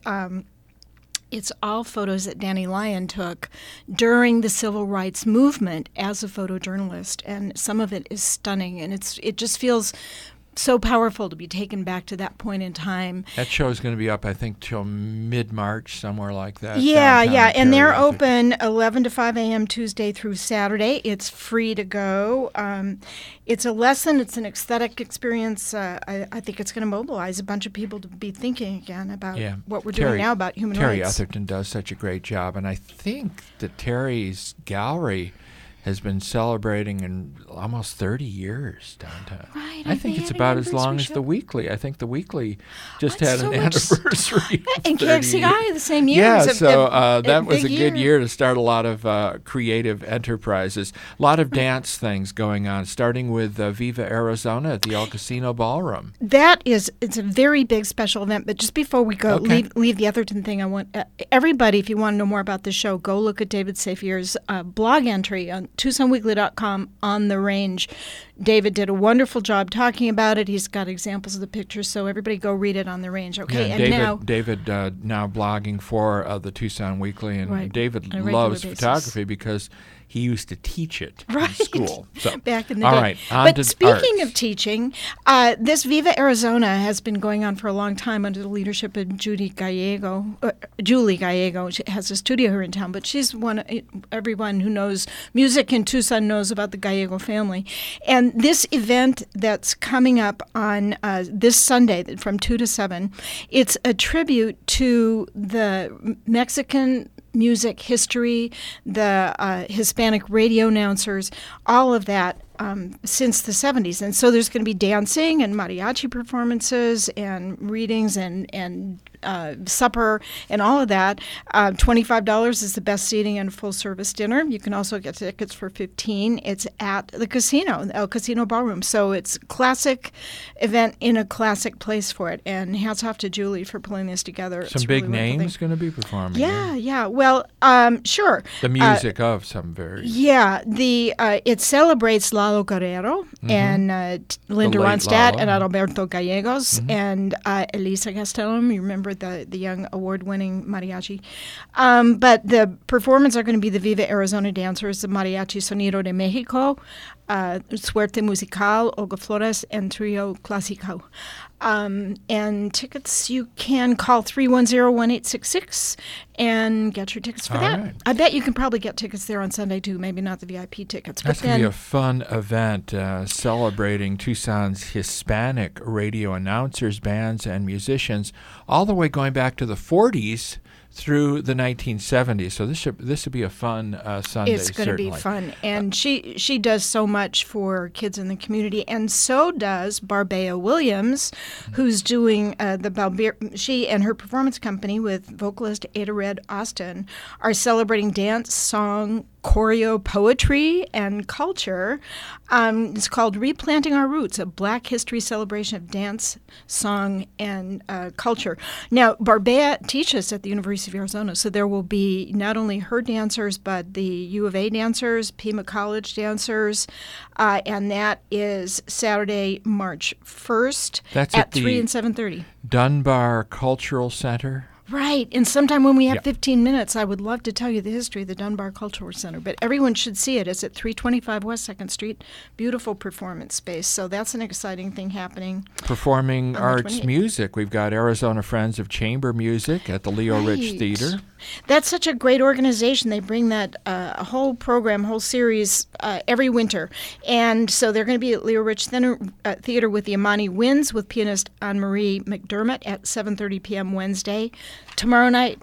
Danny Lyon took during the civil rights movement as a photojournalist, and some of it is stunning, and it just feels so powerful to be taken back to that point in time. That show is going to be up, I think, till mid-March, somewhere like that. Yeah, and they're open 11 to 5 a.m. Tuesday through Saturday. It's free to go. It's a lesson. It's an aesthetic experience. I think it's going to mobilize a bunch of people to be thinking again about what we're doing now about human rights. Terry Etherton does such a great job, and I think that Terry's gallery has been celebrating in almost 30 years downtown. Right. I think it's about as long as the Weekly. I think the Weekly just had an anniversary. And KXCI the same year. Yeah, so that was a good year to start a lot of creative enterprises. A lot of dance things going on, starting with Viva Arizona at the El Casino Ballroom. It's a very big special event. But just before we go, leave the Atherton thing, I want everybody, if you want to know more about the show, go look at David Safier's blog entry on TucsonWeekly.com on the range. David did a wonderful job talking about it. He's got examples of the pictures, so everybody go read it on the range. Okay, yeah, and David now blogging for the Tucson Weekly, and David loves photography because he used to teach it in school. So, back in the all day. Right, but speaking of teaching, this Viva Arizona has been going on for a long time under the leadership of Julie Gallego. She has a studio here in town, but she's everyone who knows music in Tucson knows about the Gallego family. And this event that's coming up on this Sunday from 2 to 7, it's a tribute to the Mexican music history, the Hispanic radio announcers, all of that since the 70s. And so there's going to be dancing and mariachi performances and readings and supper and all of that. $25 is the best seating and full-service dinner. You can also get tickets for $15. It's at the casino, El Casino Ballroom. So it's a classic event in a classic place for it. And hats off to Julie for pulling this together. Some big names going to be performing. Yeah. Well, sure. The music of some very. Yeah. It celebrates Lalo Guerrero and Linda Ronstadt and Adalberto Gallegos and Elisa Castellum. You remember the young award-winning mariachi. But the performers are going to be the Viva Arizona Dancers, the Mariachi Sonido de Mexico, Suerte Musical, Olga Flores, and Trio Clásico. And tickets, you can call 310-1866 and get your tickets for that. Right. I bet you can probably get tickets there on Sunday, too. Maybe not the VIP tickets. That's going to be a fun event celebrating Tucson's Hispanic radio announcers, bands, and musicians, all the way going back to the 40s through the 1970s. So this should be a fun Sunday. It's going to be fun. And she does so much for kids in the community, and so does Barbea Williams, who's doing she and her performance company with vocalist Ada Red Austin are celebrating dance, song, choreo, poetry, and culture. It's called Replanting Our Roots, a Black history celebration of dance, song, and culture. Now, Barbea teaches at the University of Arizona, so there will be not only her dancers, but the U of A dancers, Pima College dancers, and that is Saturday, March 1st at 3 and 7:30. Dunbar Cultural Center. Right. And sometime when we have 15 minutes, I would love to tell you the history of the Dunbar Cultural Center. But everyone should see it. It's at 325 West 2nd Street. Beautiful performance space. So that's an exciting thing happening. Performing arts music. We've got Arizona Friends of Chamber Music at the Leo Rich Theater. That's such a great organization. They bring that whole program, whole series every winter. And so they're going to be at Leo Rich Theater with the Imani Winds with pianist Anne-Marie McDermott at 7:30 p.m. Wednesday. Tomorrow night,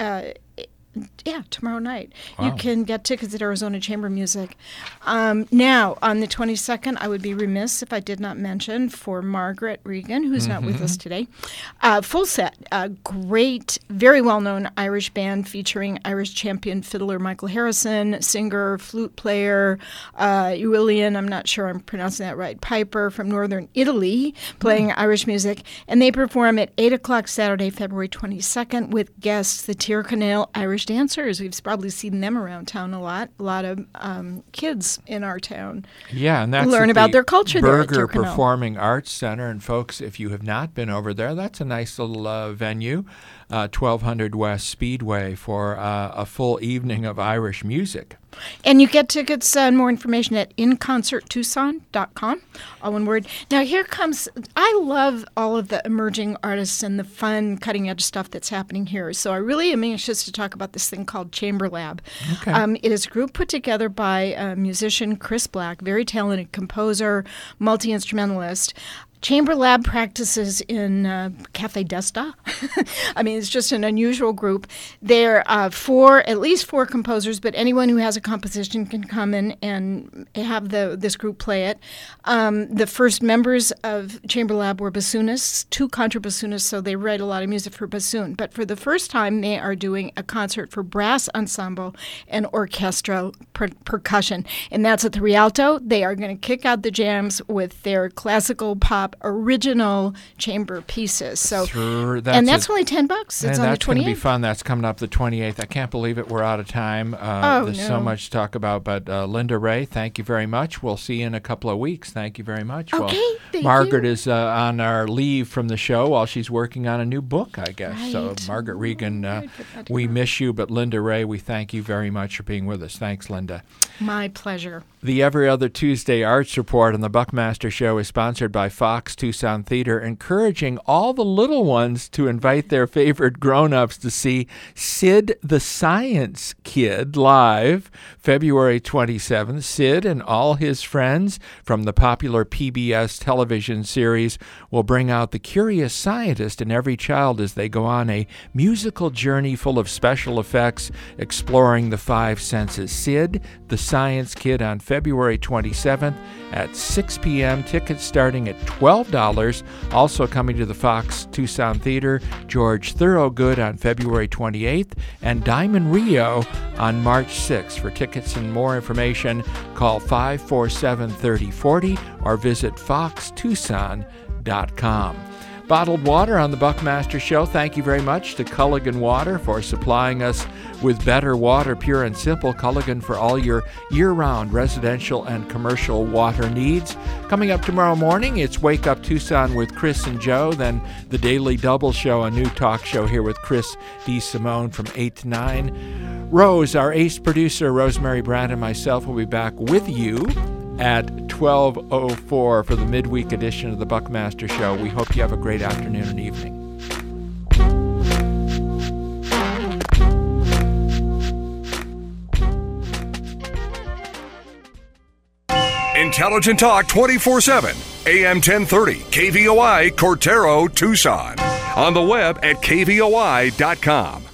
tomorrow night. Wow. You can get tickets at Arizona Chamber Music. Now, on the 22nd, I would be remiss if I did not mention for Margaret Regan, who's not with us today, Full Set, a great, very well-known Irish band featuring Irish champion fiddler Michael Harrison, singer, flute player, Julian, I'm not sure I'm pronouncing that right, Piper from northern Italy, playing Irish music. And they perform at 8 o'clock Saturday, February 22nd, with guests, the Tyrconnell Irish dancers. We've probably seen them around town a lot of kids in our town. Yeah, and that's learn about their culture there at Berger Tyrconnell Performing Arts Center. And folks, if you have not been over there, that's a nice little venue, 1200 West Speedway, for a full evening of Irish music. And you get tickets and more information at inconcerttucson.com, all one word. Now here comes, I love all of the emerging artists and the fun, cutting-edge stuff that's happening here. So I really am anxious to talk about this thing called Chamber Lab. Okay. It is a group put together by musician Chris Black, very talented composer, multi-instrumentalist. Chamber Lab practices in Cafe Desta. I mean, it's just an unusual group. They're at least four composers, but anyone who has a composition can come in and have this group play it. The first members of Chamber Lab were bassoonists, 2 contrabassonists, so they write a lot of music for bassoon. But for the first time, they are doing a concert for brass ensemble and orchestral percussion, and that's at the Rialto. They are going to kick out the jams with their classical pop original chamber pieces. So, and that's only $10. It's on the 28th. That's going to be fun. That's coming up the 28th. I can't believe it. We're out of time. There's so much to talk about. But Linda Ray, thank you very much. We'll see you in a couple of weeks. Thank you very much. Okay, thank Margaret you. is on our leave from the show while she's working on a new book, I guess. Right. So, Margaret Regan, we miss you. But Linda Ray, we thank you very much for being with us. Thanks, Linda. My pleasure. The Every Other Tuesday Arts Report on the Buckmaster Show is sponsored by Fox Tucson Theater, encouraging all the little ones to invite their favorite grown-ups to see Sid the Science Kid live February 27th. Sid and all his friends from the popular PBS television series will bring out the curious scientist in every child as they go on a musical journey full of special effects, exploring the 5 senses. Sid the Science Kid on February 27th at 6 p.m. Tickets starting at $12. Also coming to the Fox Tucson Theater, George Thorogood on February 28th and Diamond Rio on March 6th. For tickets and more information, call 547-3040 or visit foxtucson.com. Bottled water on the Buckmaster Show. Thank you very much to Culligan Water for supplying us with better water, pure and simple. Culligan for all your year-round residential and commercial water needs. Coming up tomorrow morning, it's Wake Up Tucson with Chris and Joe, then the Daily Double Show, a new talk show here with Chris DeSimone from 8 to 9. Rose, our ace producer, Rosemary Brandt, and myself will be back with you at 12:04 for the midweek edition of the Buckmaster Show. We hope you have a great afternoon and evening. Intelligent Talk 24/7, AM 1030, KVOI, Cortero, Tucson. On the web at kvoi.com.